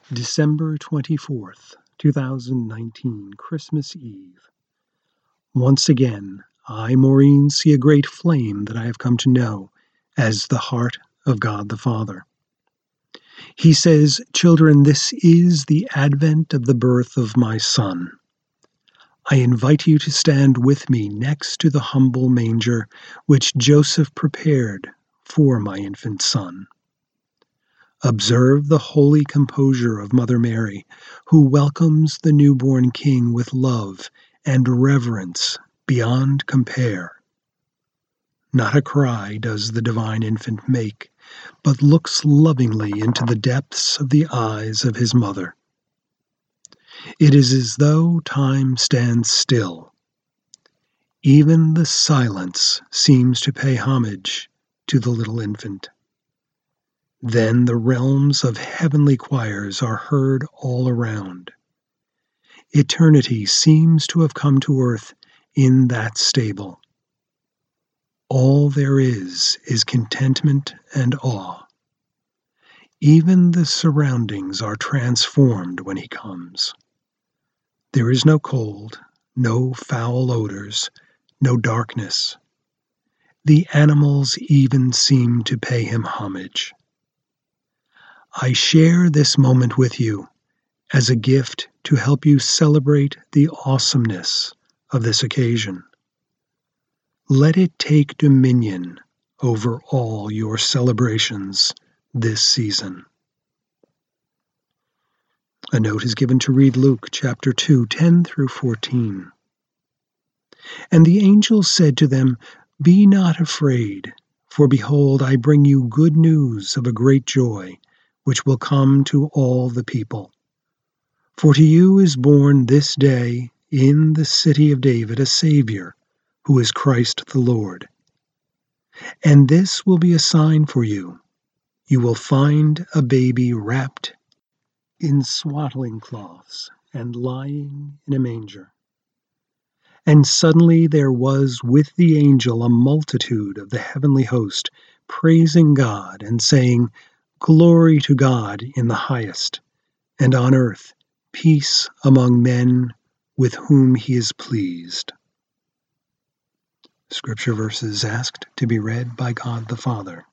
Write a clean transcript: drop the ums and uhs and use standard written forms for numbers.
December 24th, 2019, Christmas Eve. Once again, I, Maureen, see a great flame that I have come to know as the heart of God the Father. He says, "Children, this is the advent of the birth of my Son. I invite you to stand with me next to the humble manger which Joseph prepared for my infant son. Observe the holy composure of Mother Mary, who welcomes the newborn King with love and reverence beyond compare. Not a cry does the divine infant make, but looks lovingly into the depths of the eyes of his mother. It is as though time stands still. Even the silence seems to pay homage to the little infant. Then the realms of heavenly choirs are heard all around. Eternity seems to have come to earth in that stable. All there is contentment and awe. Even the surroundings are transformed when he comes. There is no cold, no foul odors, no darkness. The animals even seem to pay him homage. I share this moment with you as a gift to help you celebrate the awesomeness of this occasion. Let it take dominion over all your celebrations this season." A note is given to read Luke chapter 2, 10 through 14. "And the angel said to them, 'Be not afraid, for behold, I bring you good news of a great joy, which will come to all the people. For to you is born this day in the city of David a Savior, who is Christ the Lord. And this will be a sign for you. You will find a baby wrapped in swaddling cloths and lying in a manger.' And suddenly there was with the angel a multitude of the heavenly host, praising God and saying, 'Glory to God in the highest, and on earth peace among men with whom he is pleased.'" Scripture verses asked to be read by God the Father.